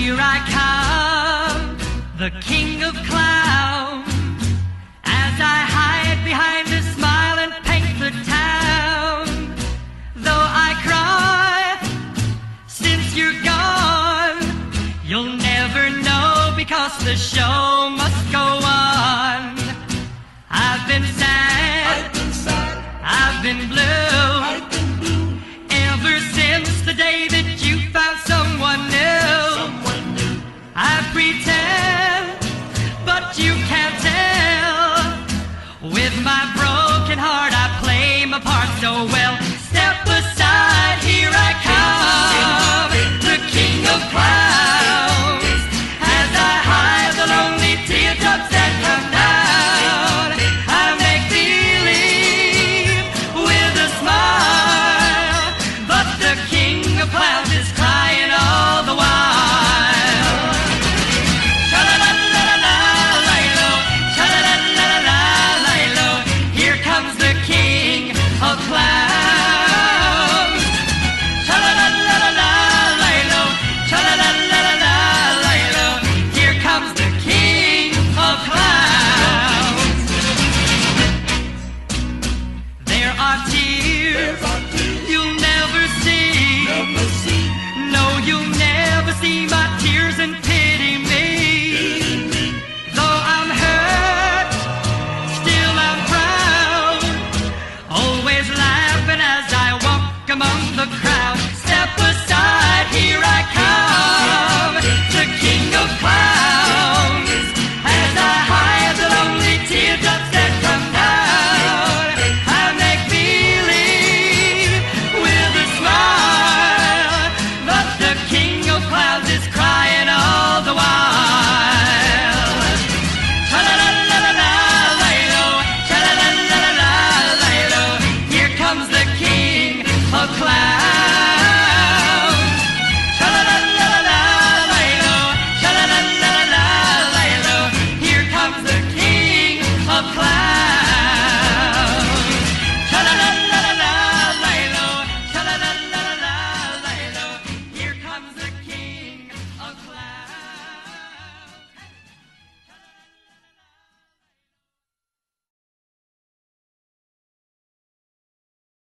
here I come, the king of clowns, as I hide behind a smile and paint the town. Though I cry, since you're gone, you'll never know, because the show